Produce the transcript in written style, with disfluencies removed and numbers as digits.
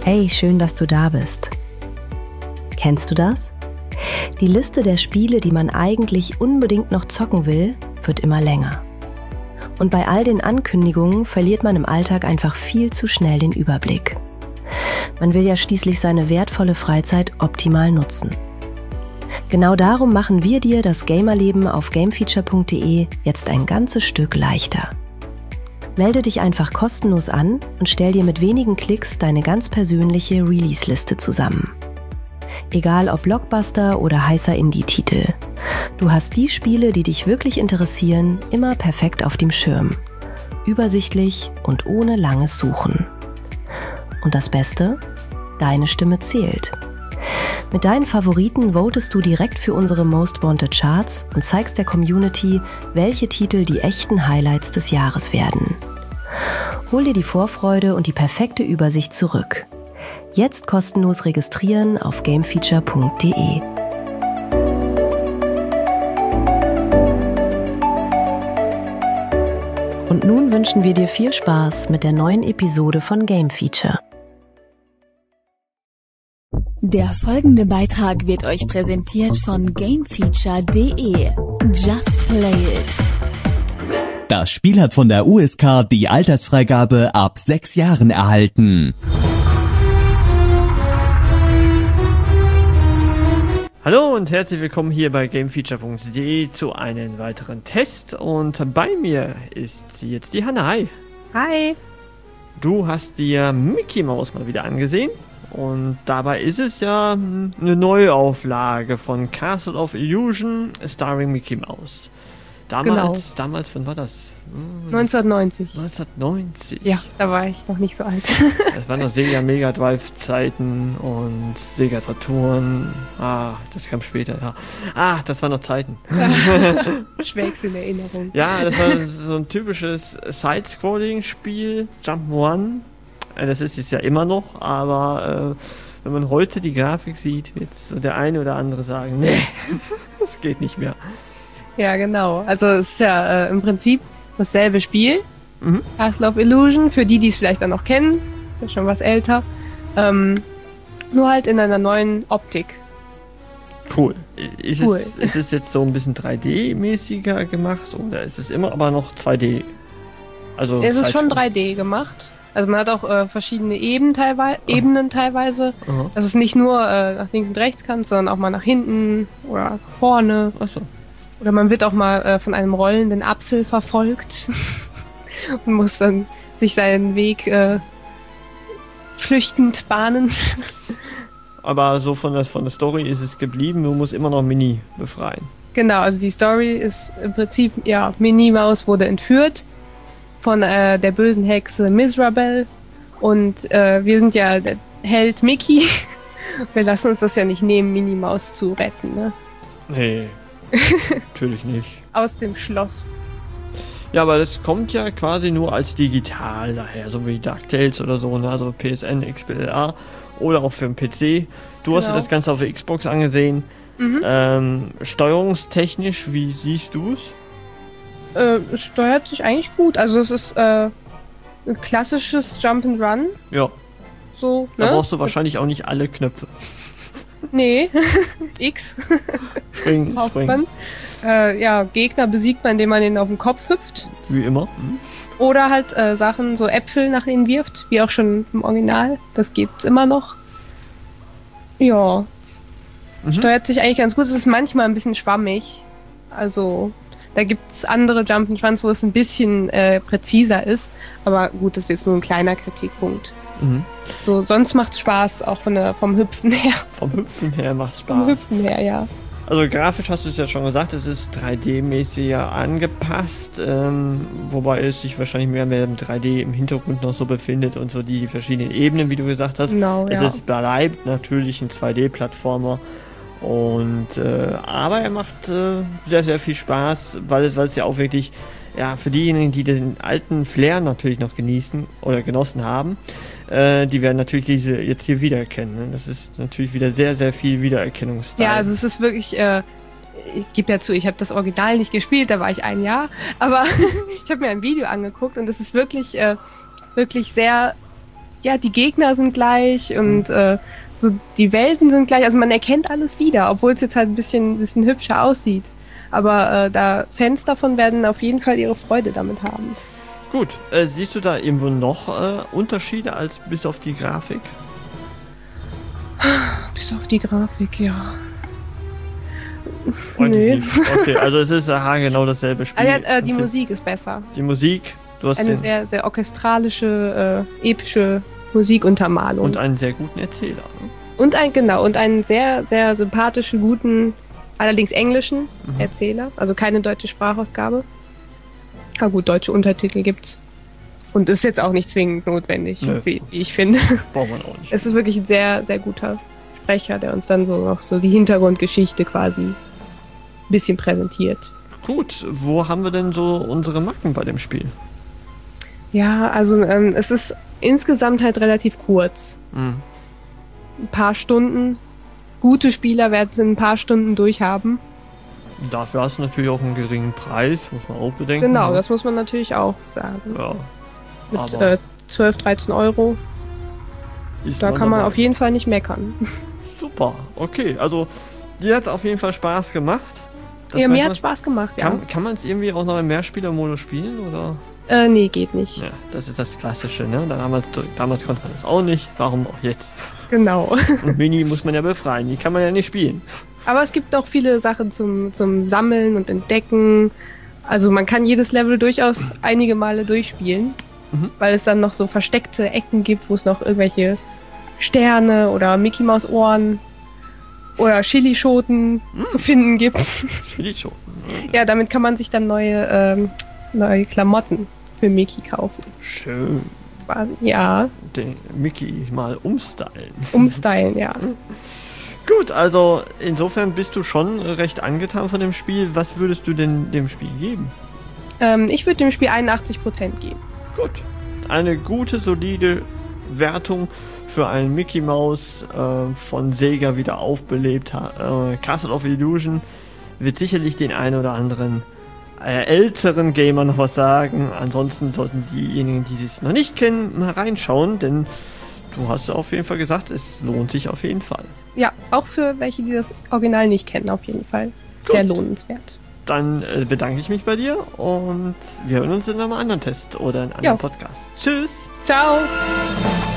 Hey, schön, dass du da bist. Kennst du das? Die Liste der Spiele, die man eigentlich unbedingt noch zocken will, wird immer länger. Und bei all den Ankündigungen verliert man im Alltag einfach viel zu schnell den Überblick. Man will ja schließlich seine wertvolle Freizeit optimal nutzen. Genau darum machen wir dir das Gamerleben auf gamefeature.de jetzt ein ganzes Stück leichter. Melde dich einfach kostenlos an und stell dir mit wenigen Klicks deine ganz persönliche Release-Liste zusammen. Egal ob Blockbuster oder heißer Indie-Titel. Du hast die Spiele, die dich wirklich interessieren, immer perfekt auf dem Schirm. Übersichtlich und ohne langes Suchen. Und das Beste? Deine Stimme zählt. Mit deinen Favoriten votest du direkt für unsere Most Wanted Charts und zeigst der Community, welche Titel die echten Highlights des Jahres werden. Hol dir die Vorfreude und die perfekte Übersicht zurück. Jetzt kostenlos registrieren auf gamefeature.de. Und nun wünschen wir dir viel Spaß mit der neuen Episode von Game Feature. Der folgende Beitrag wird euch präsentiert von gamefeature.de. Just play it. Das Spiel hat von der USK die Altersfreigabe ab 6 Jahren erhalten. Hallo und herzlich willkommen hier bei gamefeature.de zu einem weiteren Test. Und bei mir ist jetzt die Hanna. Hi. Hi. Du hast dir Mickey Mouse mal wieder angesehen. Und dabei ist es ja eine Neuauflage von Castle of Illusion starring Mickey Mouse. Damals, wann war das? 1990. 1990? Ja, da war ich noch nicht so alt. Das waren noch Sega Mega Drive Zeiten und Sega Saturn. Das kam später, ja. Das waren noch Zeiten. Schwelgst in Erinnerung. Ja, das war so ein typisches Side-Scrolling-Spiel, Jump'n'Run. Das ist es ja immer noch, aber wenn man heute die Grafik sieht, wird so der eine oder andere sagen, nee, das geht nicht mehr. Ja, genau. Also es ist ja im Prinzip dasselbe Spiel. Castle of Illusion, für die es vielleicht dann noch kennen. Ist ja schon was älter. Nur halt in einer neuen Optik. Cool. Ist es jetzt so ein bisschen 3D-mäßiger gemacht oder ist es immer aber noch 2D? Also es ist schon 3D gemacht. Also man hat auch verschiedene Ebenen teilweise. Aha. Dass es nicht nur nach links und rechts kann, sondern auch mal nach hinten oder nach vorne. Ach so. Oder man wird auch mal von einem rollenden Apfel verfolgt und muss dann sich seinen Weg flüchtend bahnen. Aber so von der Story ist es geblieben, du musst immer noch Minnie befreien. Genau, also die Story ist im Prinzip, ja, Minnie Maus wurde entführt von der bösen Hexe Mizrabel und wir sind ja der Held Mickey. Wir lassen uns das ja nicht nehmen, Minnie Maus zu retten, ne? Nee, natürlich nicht. Aus dem Schloss. Ja, aber das kommt ja quasi nur als digital daher, so wie DuckTales oder so, ne? Also PSN, XBLA oder auch für den PC. Du hast dir das Ganze auf der Xbox angesehen. Steuerungstechnisch, wie siehst du es? Steuert sich eigentlich gut. Also es ist ein klassisches Jump'n'Run. Ja. So, Da ne? brauchst du wahrscheinlich auch nicht alle Knöpfe. Nee. X. Springen. Ja, Gegner besiegt man, indem man den auf den Kopf hüpft. Wie immer. Oder halt Sachen, so Äpfel nach ihnen wirft, wie auch schon im Original. Das gibt's immer noch. Ja. Steuert sich eigentlich ganz gut. Es ist manchmal ein bisschen schwammig. Also, da gibt's andere Jump'n'Runs, wo es ein bisschen präziser ist. Aber gut, das ist jetzt nur ein kleiner Kritikpunkt. So, sonst macht's Spaß, auch vom Hüpfen her. Vom Hüpfen her macht's Spaß. Vom Hüpfen her, ja. Also grafisch hast du es ja schon gesagt, es ist 3D-mäßiger angepasst, wobei es sich wahrscheinlich mehr im 3D im Hintergrund noch so befindet und so die verschiedenen Ebenen, wie du gesagt hast. Genau, ja. Es bleibt natürlich ein 2D-Plattformer und aber er macht sehr, sehr viel Spaß, weil es ja auch wirklich, ja, für diejenigen, die den alten Flair natürlich noch genießen oder genossen haben, die werden natürlich diese jetzt hier wiedererkennen. Ne? Das ist natürlich wieder sehr, sehr viel Wiedererkennungsstyle. Ja, also es ist wirklich, ich gebe ja zu, ich habe das Original nicht gespielt, da war ich 1 Jahr, aber ich habe mir ein Video angeguckt und es ist wirklich, wirklich sehr ja, die Gegner sind gleich und so die Welten sind gleich. Also man erkennt alles wieder, obwohl es jetzt halt ein bisschen hübscher aussieht. Aber da Fans davon werden auf jeden Fall ihre Freude damit haben. Gut, siehst du da irgendwo noch Unterschiede als bis auf die Grafik? Bis auf die Grafik, ja. Nö. Okay, also es ist genau dasselbe Spiel. Die Musik ist besser. Die Musik, du hast eine sehr, sehr orchestralische, epische Musikuntermalung. Und einen sehr guten Erzähler. Ne? Und einen sehr, sehr sympathischen, guten, allerdings englischen Erzähler. Also keine deutsche Sprachausgabe. Aber gut, deutsche Untertitel gibt's. Und ist jetzt auch nicht zwingend notwendig, wie ich finde. Braucht man auch nicht. Es ist wirklich ein sehr, sehr guter Sprecher, der uns dann so noch so die Hintergrundgeschichte quasi ein bisschen präsentiert. Gut, wo haben wir denn so unsere Macken bei dem Spiel? Ja, also es ist insgesamt halt relativ kurz. Ein paar Stunden. Gute Spieler werden es in ein paar Stunden durchhaben. Dafür hast du natürlich auch einen geringen Preis, muss man auch bedenken. Genau, das muss man natürlich auch sagen. Ja. Mit 12, 13 Euro. Da kann man auf jeden Fall nicht meckern. Super, okay. Also, dir hat es auf jeden Fall Spaß gemacht. Ja, mir hat Spaß gemacht, ja. Kann man es irgendwie auch noch im Mehrspielermodus spielen, oder? Nee, geht nicht. Ja, das ist das Klassische, ne? Damals konnte man das auch nicht. Warum auch jetzt? Genau. Und Mini muss man ja befreien. Die kann man ja nicht spielen. Aber es gibt noch viele Sachen zum Sammeln und Entdecken. Also man kann jedes Level durchaus einige Male durchspielen, weil es dann noch so versteckte Ecken gibt, wo es noch irgendwelche Sterne oder Mickey Maus Ohren oder Chilischoten zu finden gibt. Chilischoten. Ja, damit kann man sich dann neue Klamotten für Mickey kaufen. Schön. Quasi, ja. Den Mickey mal umstylen. Umstylen, ja. Gut, also insofern bist du schon recht angetan von dem Spiel. Was würdest du denn dem Spiel geben? Ich würde dem Spiel 81% geben. Gut. Eine gute, solide Wertung für einen Mickey Mouse von Sega wieder aufbelebt. Castle of Illusion wird sicherlich den einen oder anderen älteren Gamer noch was sagen. Ansonsten sollten diejenigen, die es noch nicht kennen, mal reinschauen, denn du hast auf jeden Fall gesagt, es lohnt sich auf jeden Fall. Ja, auch für welche, die das Original nicht kennen, auf jeden Fall. Gut. Sehr lohnenswert. Dann bedanke ich mich bei dir und wir hören uns in einem anderen Test oder in einem anderen Podcast. Tschüss! Ciao!